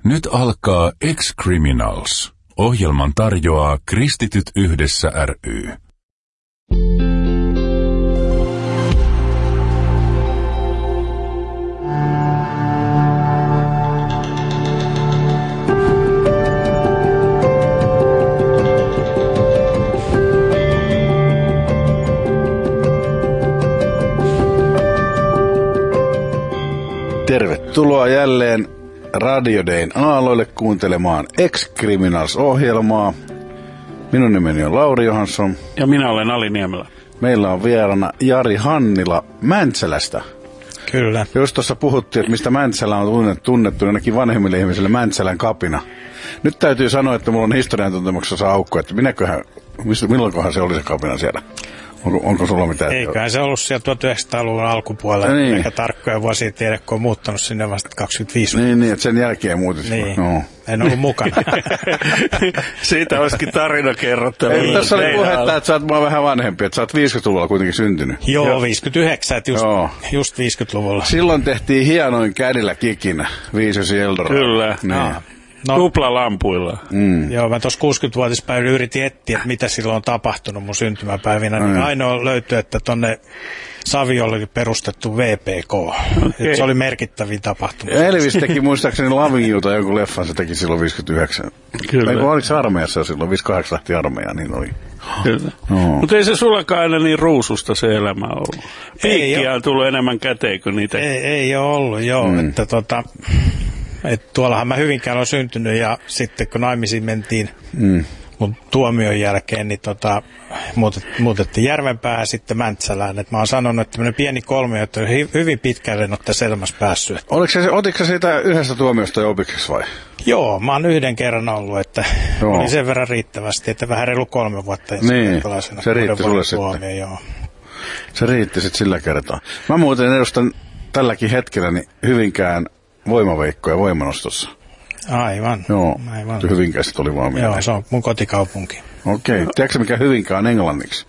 Nyt alkaa Ex-Criminals. Ohjelman tarjoaa Kristityt yhdessä ry. Tervetuloa jälleen Radio Dayn aaloille kuuntelemaan Ex-Criminals-ohjelmaa. Minun nimeni on Lauri Johansson. Ja minä olen Ali Niemelä. Meillä on vieraana Jari Hannila Mäntsälästä. Kyllä. Jos tuossa puhuttiin, että mistä Mäntsälä on tunnettu, ainakin vanhemmille ihmisille Mäntsälän kapina. Nyt täytyy sanoa, että mulla on historian tuntemuksessa aukko, että milloinkohan se oli se kapina siellä? Onko sulla mitään? Eiköhän se ollut siellä 1900-luvun alkupuolella. Niin. Eikä tarkkoja vuosia tiedä, kun on muuttanut sinne vasta 25. Niin, että sen jälkeen muutit. Niin. No. En ollut mukana. Siitä olisikin tarina kerrottava. Niin. Tässä oli puhetta, että sä oot mua vähän vanhempi, että sä oot 50-luvulla kuitenkin syntynyt. Joo, 59, että just 50-luvulla. Silloin tehtiin hienoin kädillä kikinä, 5 Eldorado. Kyllä. Niin. No, tuplalampuilla. Joo, mä tuossa 60-vuotispäivänä yritin etsiä, että mitä silloin on tapahtunut mun syntymäpäivinä. Niin ainoa löytyi, että tonne Saviolle oli perustettu VPK. Okay. Se oli merkittävin tapahtuma. Ja Elvis teki muistaakseni Lavingiuta jonkun leffan, se teki silloin 59. Kyllä. Oliko se armeijassa silloin, 58 lähti armeijaan, niin oli. Kyllä. No. Mutta ei se sullakaan aina niin ruususta se elämä ollut. Piikkiä on tullut enemmän käteen kuin niitä. Ei ole ollut, joo. Että tuollahan mä Hyvinkäällä on syntynyt ja sitten kun naimisiin mentiin mun tuomion jälkeen, niin muutettiin Järvenpäähän sitten Mäntsälään. Et mä oon sanonut, että tämmöinen pieni kolmio, että hyvin pitkälle en ole tässä elämässä päässyt. Otitko sä siitä yhdestä tuomiosta jo opiksi vai? Joo, mä oon yhden kerran ollut, että oli sen verran riittävästi, että vähän reilu 3 vuotta. Niin, se riitti sulle sitten. Joo. Se riitti sitten sillä kertaa. Mä muuten edustan tälläkin hetkellä niin Hyvinkään voimaveikkoja voimanostossa. Aivan. Joo, Hyvinkäästä tuli vaan mieleen. Joo, se on mun kotikaupunki. Okei. Tiedätkö mikä Hyvinkää on englanniksi?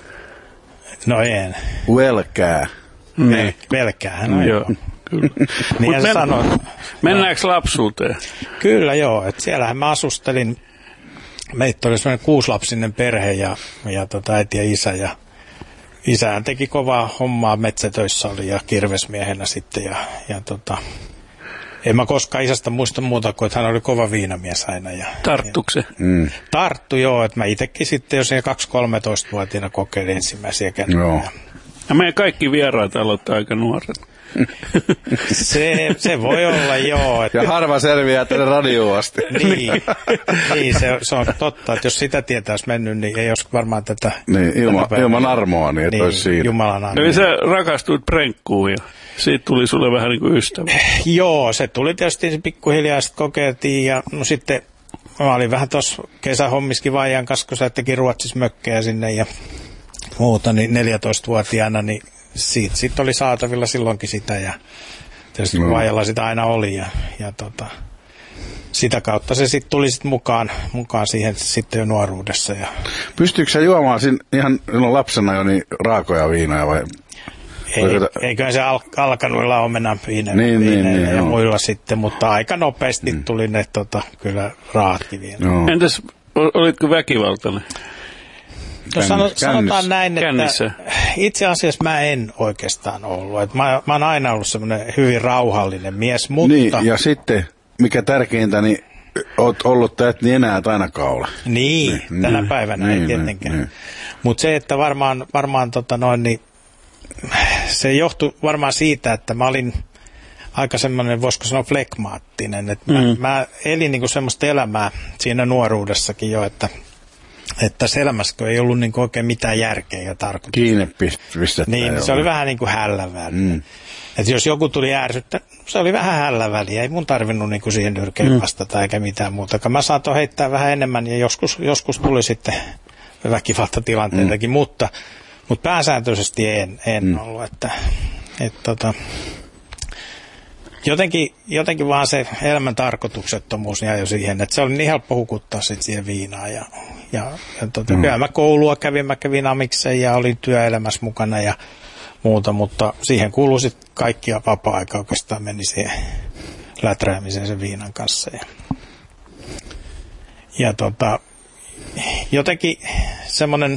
No en. Velkää. Niin. Velkäähän on. Joo, kyllä. Niin mennäänkö lapsuuteen? Kyllä joo, että siellähän mä asustelin. Meitä oli semmoinen 6-lapsinen perhe ja äiti ja isä ja isähän teki kovaa hommaa, metsätöissä oli ja kirvesmiehenä sitten ja en mä koskaan isästä muista muuta kuin, että hän oli kova viinamies aina. Tarttuiko se? Tarttu joo, että mä itsekin sitten jo siellä 2-13-vuotiaana kokeilin ensimmäisiä kertoja. Ja meidän kaikki vieraat aloittaa aika nuoret. Se voi olla joo. Ja harva selviää tänne radioon asti. Niin se on totta, että jos sitä tietää olisi mennyt, niin ei olisi varmaan tätä. Niin, ilman armoa, niin et olisi siinä. Jumalan armoa. Eli sä rakastuit prenkkuun ja siitä tuli sulle vähän niin kuin ystävä. Joo, se tuli tietysti pikkuhiljaa, sitten kokeiltiin ja no sitten mä olin vähän tuossa kesähommiskin vaijan kanssa, kun sä teki Ruotsissa mökkejä sinne ja muuta, niin 14-vuotiaana, niin siitä oli saatavilla silloinkin sitä ja tietysti vaijalla sitä aina oli ja sitä kautta se sitten tuli sit mukaan siihen sitten jo nuoruudessa. Ja pystyykö sä juomaan ihan lapsena jo niin raakoja viinoja vai? Eiköhän se alkanut omenan niin, ja muilla sitten, mutta aika nopeasti tuli ne kyllä raattiviin. Entäs olitko väkivaltainen? No sanotaan näin, että itse asiassa mä en oikeastaan ollut. Että mä oon aina ollut semmoinen hyvin rauhallinen mies, mutta... Niin, ja sitten, mikä tärkeintä, niin oot ollut täät niin enää ainakaan ole. Niin, tänä päivänä ei tietenkään. Niin. Mutta se, että varmaan niin se johtui varmaan siitä, että mä olin aika semmoinen, voisiko sanoa flekmaattinen. Että mä elin niinku semmoista elämää siinä nuoruudessakin jo, että se elämässä ei ollut niin oikein mitään järkeä ja tarkoitusta. Kiinni pistettä. Niin, se oli vähän niin kuin hälläväliä. Että jos joku tuli ärsyttä, se oli vähän hälläväliä. Ei mun tarvinnut niin kuin siihen nyrkeen vastata eikä mitään muuta. Mä saatoin heittää vähän enemmän ja joskus tuli sitten väkivaltatilanteitakin, mutta pääsääntöisesti en ollut. Jotenkin vaan se elämän tarkoituksettomuus jäi jo siihen, että se oli niin helppo hukuttaa sitten siihen viinaan. Kyllä mä koulua mä kävin amiksen ja olin työelämässä mukana ja muuta, mutta siihen kuului sitten kaikkia vapaa-aika oikeastaan meni siihen läträämiseen sen viinan kanssa. Ja jotenkin semmoinen,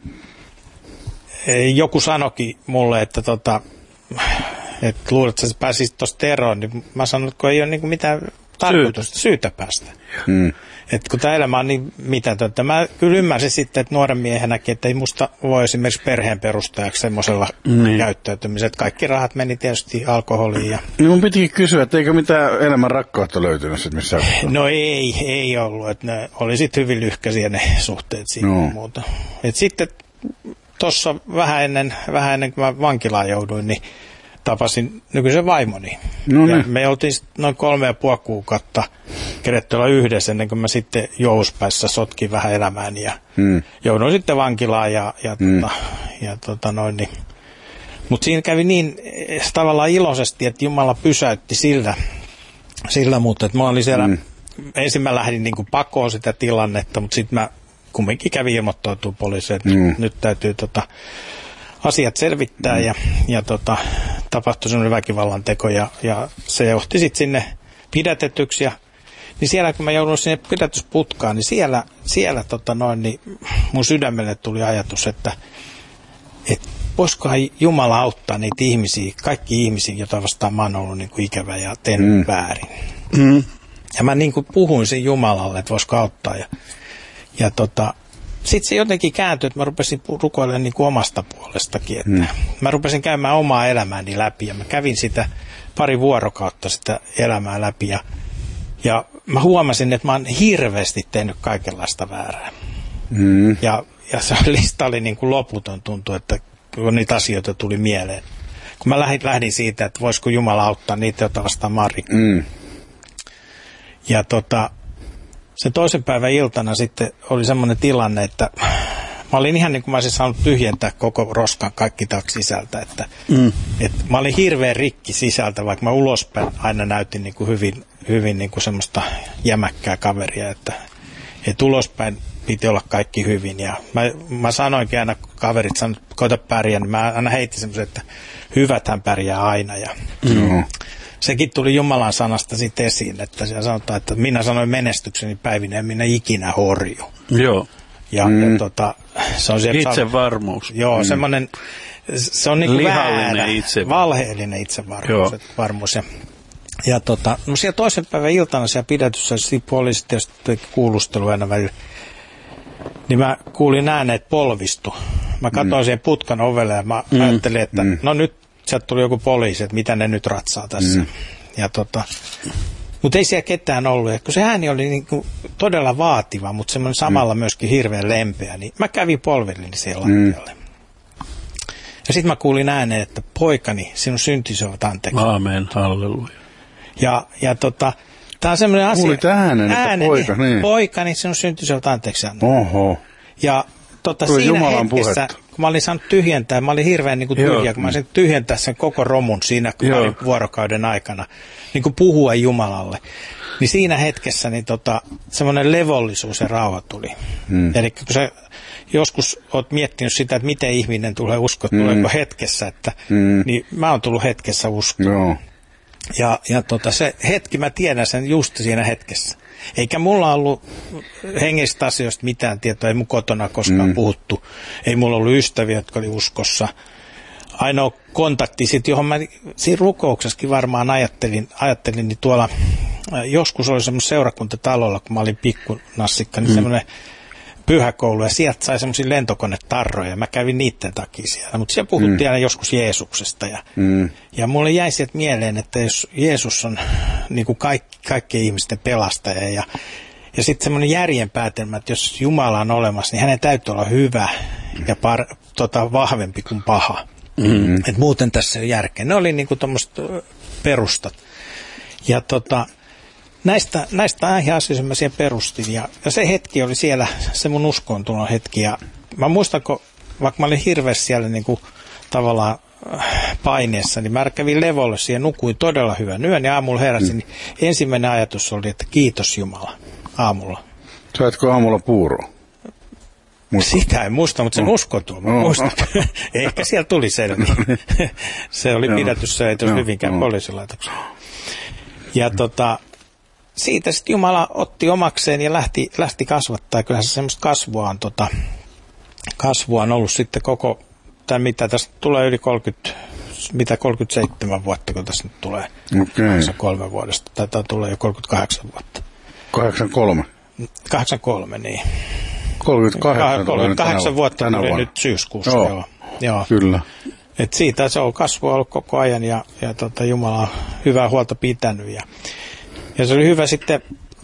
joku sanoikin mulle, että luulet, että sä pääsisit tuosta eroon, niin mä sanon, että kun ei ole niin kuin mitään tarkoitusta, syytä päästä. Että kun tämä elämä on niin mitätöntä. Mä kyllä ymmärsin sitten, että nuoren miehenäkin, että ei musta voi esimerkiksi perheen perustajaksi semmoisella käyttäytymisellä, että kaikki rahat meni tietysti alkoholiin. Ja... Mun pitikin kysyä, että eikö mitään elämän rakkautta löytynyt sitten missään? No ei ollut, että ne oli sitten hyvin lyhkäisiä ne suhteet siinä ja muuta. Et sitten tuossa vähän ennen kuin mä vankilaan jouduin, niin tapasin nykyisen vaimoni. Ja me oltiin noin 3,5 kuukautta keretty olla yhdessä ennen kuin mä sitten jouspäissä sotkin vähän elämääni ja jouduin sitten vankilaan niin. Mutta siinä kävi niin tavallaan iloisesti, että Jumala pysäytti sillä mutta että mä olin siellä, ensin mä lähdin niin kuin pakoon sitä tilannetta, mutta sitten mä kumminkin kävin ilmoittautua poliisille, että nyt täytyy asiat selvittää ja tapahtui sellainen väkivallan teko ja se johti sitten sinne pidätetyksi niin siellä kun mä joudun sinne pidätysputkaan, niin siellä niin mun sydämelle tuli ajatus, että voisikohan Jumala auttaa niitä ihmisiä, kaikki ihmisiä, joita vastaan mä oon ollut niin kuin ikävä ja tehnyt väärin. Ja mä niin kuin puhuin sen Jumalalle, että voisiko auttaa sitten se jotenkin kääntyi, että mä rupesin rukoilemaan niin kuin omasta puolestakin. Että mä rupesin käymään omaa elämääni läpi ja mä kävin sitä 2 vuorokautta sitä elämää läpi. Ja mä huomasin, että mä oon hirveästi tehnyt kaikenlaista väärää. Ja se lista oli niin kuin loputon, tuntui, että kun niitä asioita tuli mieleen. Kun mä lähdin siitä, että voisiko Jumala auttaa niitä, joita vastaan Mari. Ja sen toisen päivän iltana sitten oli semmoinen tilanne, että mä olin ihan niin kuin mä olisin saanut tyhjentää koko roskan kaikki sisältä, että mä olin hirveän rikki sisältä, vaikka mä ulospäin aina näytin niin kuin hyvin niin kuin semmoista jämäkkää kaveria, että ulospäin piti olla kaikki hyvin ja mä sanoinkin aina, kun kaverit sanoivat, että koita pärjää, niin mä aina heitin semmoisen, että hyväthän pärjää aina ja sekin tuli Jumalan sanasta sitten esiin, että siellä sanotaan, että minä sanoin menestykseni päivinä ja minä ikinä horju. Joo. Ja se on siellä itsevarmuus. Joo, semmoinen, se on niin lihallinen itsevarmuus. Valheellinen itsevarmuus. Ja no siellä toisen päivän iltana siellä pidätyssä, poliisit tietysti kuulustelu aina välillä, niin mä kuulin ääneet polvistu. Mä katsoin siihen putkan ovelle ja mä ajattelin, että no nyt sieltä tuli joku poliisi, että mitä ne nyt ratsaa tässä. Ja mutta ei siellä ketään ollut. Ja kun se ääni oli niin kuin todella vaativa, mutta semmoinen samalla myöskin hirveän lempeä, niin mä kävin polvilleni siellä lattialle. Ja sitten mä kuulin ääneen, että poikani, sinun syntisi ovat anteeksi. Aamen, halleluja. Ja tämä on semmoinen asia. Kuulit äänen, että poikani, sinun syntisi ovat anteeksi. Oho. Ja siinä hetkessä, kun mä olin saanut tyhjentää, mä olin hirveän niin kuin tyhjä, kun mä olisin tyhjentää sen koko romun siinä vuorokauden aikana, niin kuin puhua Jumalalle. Niin siinä hetkessä niin semmoinen levollisuus ja rauha tuli. Eli kun sä joskus oot miettinyt sitä, että miten ihminen tulee uskoa, tuleeko hetkessä, niin mä oon tullut hetkessä uskoon. Ja se hetki, mä tiedän sen just siinä hetkessä. Eikä mulla ollut hengestä asioista mitään tietoa, ei mun kotona koskaan puhuttu. Ei mulla ollut ystäviä, jotka oli uskossa. Ainoa kontakti, johon mä siinä rukouksessakin varmaan ajattelin, niin tuolla joskus oli semmoinen seurakuntatalolla, kun mä olin pikkunassikka, niin semmoinen pyhäkoulu, ja sieltä sai semmoisia lentokonetarroja, ja mä kävin niiden takia siellä. Mutta siellä puhuttiin aina joskus Jeesuksesta, ja mulle jäi sieltä mieleen, että jos Jeesus on niin kuin kaikkien ihmisten pelastaja, ja sitten semmoinen järjenpäätelmä, että jos Jumala on olemassa, niin hänen täytyy olla hyvä ja vahvempi kuin paha. Et muuten tässä ei ole järkeä. Ne oli niin kuin tommoset perustat. Ja näistä aiheasioista mä siihen perustin. Ja se hetki oli siellä, se mun uskoontunut hetki. Ja mä muistan, vaikka mä olin hirveästi siellä niin kuin tavallaan paineessa, niin mä kävin levolle siihen, nukuin todella hyvän yön ja aamulla heräsin. Niin ensimmäinen ajatus oli, että kiitos Jumala aamulla. Saitko aamulla puuroa? Sitä en muista, mutta sen uskontua mä muistan. Ehkä siellä tuli selvä. Se oli pidätyssä, ei tuossa Hyvinkään poliisilaitoksella. Ja siitä sitten Jumala otti omakseen ja lähti kasvattaa. Kyllähän se semmoista kasvua on ollut sitten koko, tai mitä tästä tulee yli 37 vuotta, kun tässä nyt tulee. Okei. 3 vuodesta. Taitaa tulla jo 38 vuotta. 83? 83, niin. 38 vuotta tuli nyt syyskuussa. Joo. Kyllä. Et siitä se on kasvua ollut koko ajan ja Jumala on hyvää huolta pitänyt. Ja se oli hyvä sitten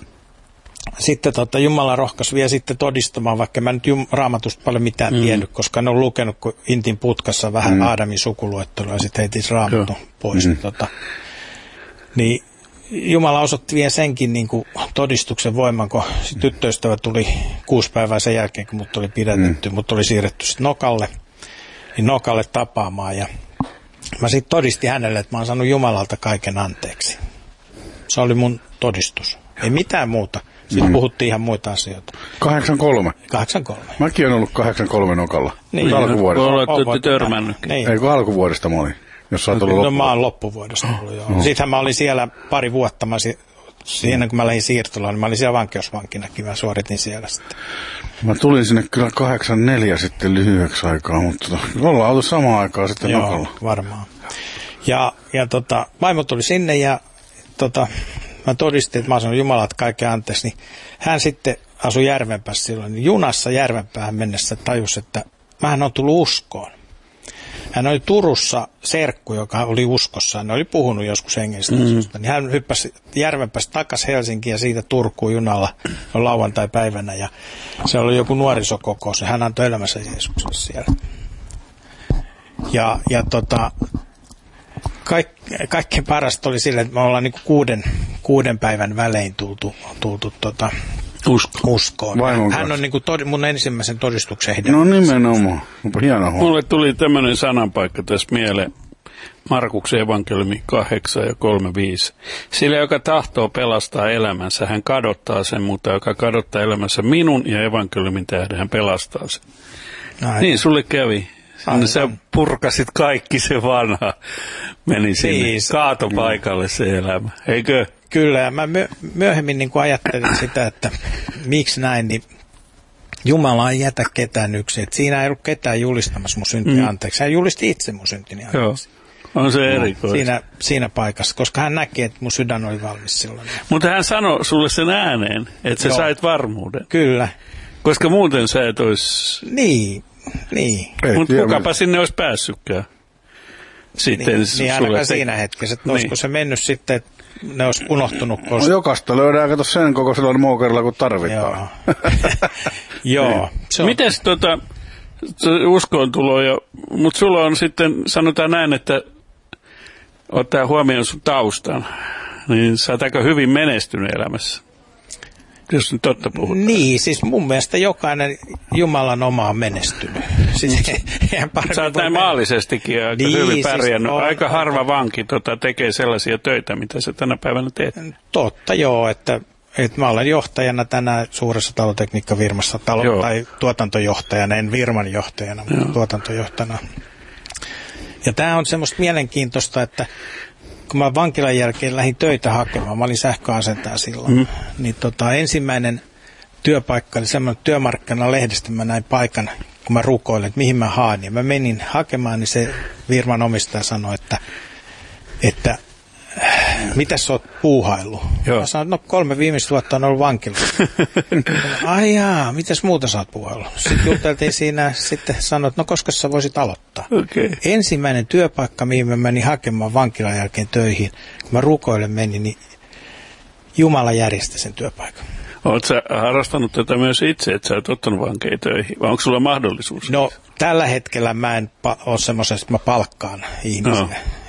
Jumala rohkaisi vielä sitten todistamaan, vaikka mä nyt Raamatusta paljon mitään tiennyt, koska ne on lukenut kun Intin putkassa vähän Aadamin sukuluettelua ja sitten heitin Raamatun pois. Niin Jumala osoitti vielä senkin niin kuin todistuksen voiman, kun tyttöystävä tuli 6 päivää sen jälkeen, kun mut oli pidätetty, mut oli siirretty sitten Nokalle tapaamaan. Ja mä sitten todistin hänelle, että mä oon saanut Jumalalta kaiken anteeksi. Se oli mun todistus. Ei mitään muuta. Sitten puhuttiin ihan muita asioita. 83? 83. Mäkin olen ollut 83 Nokalla. Niin. Alkuvuodesta. Olette törmännyt. Niin. Ei kun alkuvuodesta mä olin. Jos sä oot ollut No mä oon loppuvuodesta ollut, joo. Sittenhän mä olin siellä pari vuotta. Siinä kun mä lähdin siirtolaan, niin mä olin siellä vankeusvankinakin. Mä suoritin siellä sitten. Mä tulin sinne kyllä 84 sitten lyhyeksi aikaa, mutta ollaan oltu samaan aikaan sitten Nokalla. Joo, varmaan. Ja vaimo tuli sinne ja mä todistin, että mä oon sanonut Jumalat kaiken anteeksi, niin hän sitten asui Järvenpäässä silloin. Niin junassa Järvenpäähän mennessä tajusi, että mähän on tullut uskoon. Hän oli Turussa serkku, joka oli uskossa. Hän oli puhunut joskus hengestä asioista. Niin hän hyppäsi Järvenpäästä takaisin Helsinkiin ja siitä Turkuun junalla lauantai-päivänä. Ja se oli joku nuorisokokous ja hän antoi elämänsä Jeesukselle siellä. Ja kaikkein parasta oli sille, että me ollaan niin kuin 6 päivän välein tultu uskoon. Hän on niin kuin mun ensimmäisen todistuksen hedelmä. No nimenomaan. Hieno. Mulle tuli tämmöinen sananpaikka tässä mieleen. Markuksen evankeliumi 8 ja 3:5. Sillä, joka tahtoo pelastaa elämänsä, hän kadottaa sen, mutta joka kadottaa elämänsä minun ja evankeliumin tähden, hän pelastaa sen. Niin, sulle kävi. Sä purkasit kaikki se vanha, meni sinne kaatopaikalle se elämä, eikö? Kyllä, ja mä myöhemmin niin kuin ajattelin sitä, että miksi näin, niin Jumala ei jätä ketään yksin. Että siinä ei ollut ketään julistamassa mun syntiä anteeksi. Hän julisti itse mun syntini anteeksi. Joo, on se erikoista. Siinä paikassa, koska hän näki, että mun sydän oli valmis silloin. Mutta hän sanoi sulle sen ääneen, että sä sait varmuuden. Kyllä. Koska muuten sä et olisi... Niin. Mutta kukapa sinne olisi päässytkään. Sitten niin ainakaan siinä hetkessä, että olisiko se mennyt sitten, että ne olisi unohtunut. No jokaista löydään, kato sen kokoisella mookerilla, kun tarvitaan. Joo. Mites uskoon tulo jo, mutta sulla on sitten, sanotaan näin, että ottaa huomioon sun taustan, niin sä oot aika hyvin menestynyt elämässä. Jos nyt totta puhutaan. Niin, siis mun mielestä jokainen Jumalan oma on menestynyt. Siis, sä oot näin maallisestikin aika hyvin pärjännyt. Siis aika harva vanki tekee sellaisia töitä, mitä sä tänä päivänä teet. Totta joo, että mä olen johtajana tänään suuressa talotekniikkafirmassa, tai tuotantojohtajana, en firman johtajana, mutta tuotantojohtajana. Ja tämä on semmoista mielenkiintoista, että kun mä vankilan jälkeen lähdin töitä hakemaan, mä olin sähköasentaja silloin, niin ensimmäinen työpaikka oli semmoinen työmarkkinalehdestä, mä näin paikan, kun mä rukoilin, että mihin mä haan. Ja mä menin hakemaan, niin se firman omistaja sanoi, että mitäs sä oot puuhaillut? Mä sanoin, no 3 viimeistä vuotta on ollut vankilassa. Ai jaa, mitäs muuta sä oot puuhaillut? Sitten juteltiin siinä, sitten sanoin, että no koska sä voisit aloittaa. Okay. Ensimmäinen työpaikka, mihin mä menin hakemaan vankilan jälkeen töihin, kun mä rukoilen menin, niin Jumala järjesti sen työpaikan. Oletko sä harrastanut tätä myös itse, että sä oot ottanut vankeja töihin, vai onko sulla mahdollisuus? No tällä hetkellä mä en ole semmoisessa, että mä palkkaan ihmisiä.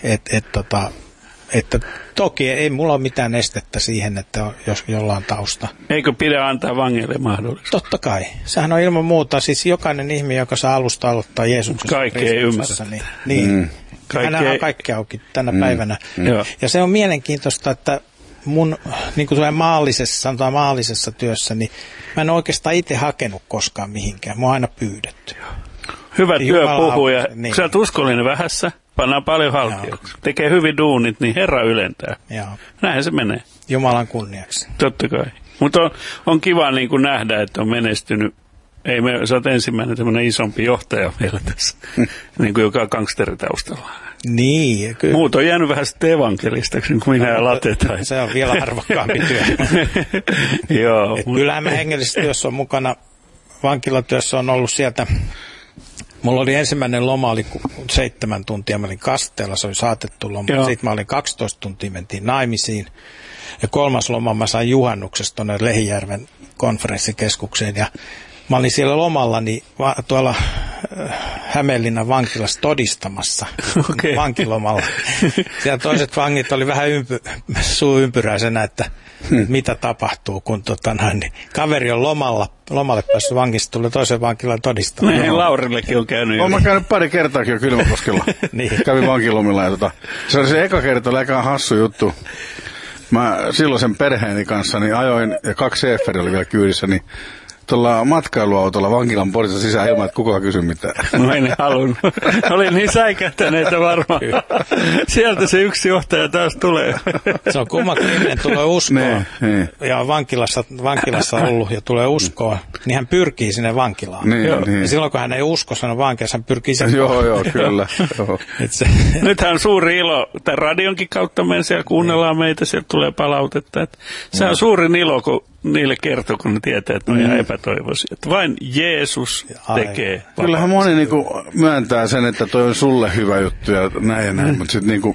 Että toki ei mulla ole mitään estettä siihen, että jos jollain tausta. Eikö pidä antaa vangeille mahdollisuus? Totta kai. Sehän on ilman muuta, siis jokainen ihminen, joka saa alusta aloittaa Jeesuksessa. Kaikki ei ymmärrä. Niin. Hänhän on kaikki auki tänä päivänä. Ja se on mielenkiintoista, että mun niin kuin maallisessa työssä, niin mä en oikeastaan itse hakenut koskaan mihinkään. Mä oon aina pyydetty. Hyvä työpuhuja. Niin. Sä oot uskollinen vähässä. Pannaan paljon haltijaksi. Tekee hyvin duunit, niin Herra ylentää. Joo. Näinhän se menee. Jumalan kunniaksi. Totta kai. Mutta on kiva niin kuin nähdä, että on menestynyt. Sä oot ensimmäinen tämmöinen isompi johtaja vielä tässä, niin kuin joka on gangsteritaustalla. Niin, kyllä. Muut on jäänyt vähän sitten evankelistaksi, kuin minä ja Late. Se on vielä arvokkaampi työ. Joo. Kyllähän mä hengellisessä työssä on mukana, vankilatyössä on ollut sieltä. Mulla oli ensimmäinen loma, oli 7 tuntia, mä olin Kasteella, se oli saatettu loma. Joo. Sitten mä olin 12 tuntia, mentiin naimisiin. Ja 3. loma mä sain juhannuksesta tuonne Lehijärven konferenssikeskukseen. Ja mä olin siellä lomalla niin tuolla Hämeenlinnan vankilassa todistamassa vankilomalla. Siellä toiset vangit oli vähän suuympyräisenä, että mitä tapahtuu, kun niin kaveri on lomalle päässyt vankista, tulee toisen vankilaan todistamaan. Niin, Laurillekin on käynyt. Olen mä käynyt pari kertaakin jo Kylmäkoskella. Niin. Kävin vankilomilla ja se oli se eka kerta, oli aika hassu juttu. Mä silloisen perheeni kanssa niin ajoin, ja 2 Seeferi oli vielä kyydissä, niin tuolla matkailuautolla vankilan portista sisään ilman, että kukaan kysy mitään. No en halunnut. Olin niin säikähtäneitä varmaan. Sieltä se yksi johtaja taas tulee. Se on kumma, kun ihminen tulee uskoon ja on vankilassa ollut ja tulee uskoon, niin hän pyrkii sinne vankilaan. Niin. Ja silloin kun hän ei usko, hän on vankilassa, hän pyrkii sen Joo, kyllä. Nythän on suuri ilo. Tämän radionkin kautta me siellä kuunnellaan meitä, sieltä tulee palautetta. Se on suurin ilo, kun niille kertoo, kun ne tietää, että ne on ihan epätoivoisia. Että vain Jeesus tekee vapautta. Kyllähän moni niinku myöntää sen, että toi on sulle hyvä juttu ja näin, mutta sitten niinku,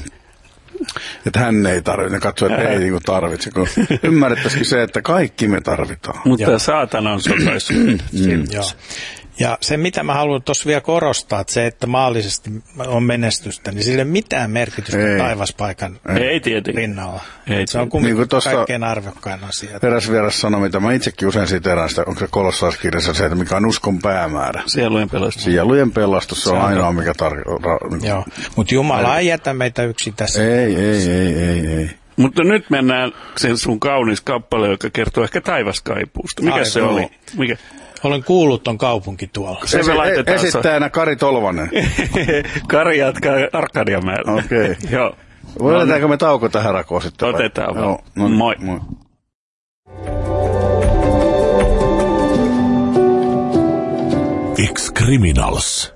että hän ei tarvitse. Ne katsoo, että ei niinku tarvitse. Kun ymmärrettäisikin se, että kaikki me tarvitaan. Mutta saatana on sotaissa. Ja se, mitä mä haluan tuossa vielä korostaa, että se, että maallisesti on menestystä, niin sille ei mitään merkitystä taivaspaikan rinnalla. Se on kumminkin niin kaikkein arvokkain asia. Eräs vieras sanoi, mitä mä itsekin usein siteeraan sitä, onko se Kolossalaiskirjassa se, että mikä on uskon päämäärä. Sielujen pelastus. Sielujen pelastus, se on ainoa, mikä Joo, mutta Jumala ei jätä meitä yksin tässä. Ei. Mutta nyt mennään sen sun kaunis kappale, joka kertoo ehkä taivaskaipuusta. Mikä se oli? Mikä? Olen kuullut ton kaupunki tuolla. Esittäjänä Kari Tolvanen. Kari jatkaa Arkadianmäellä. Okei. Joo. Voidetaanko me tauko tähän rakoon sitten? Otetaan vaan. Moi. Ex-Criminals.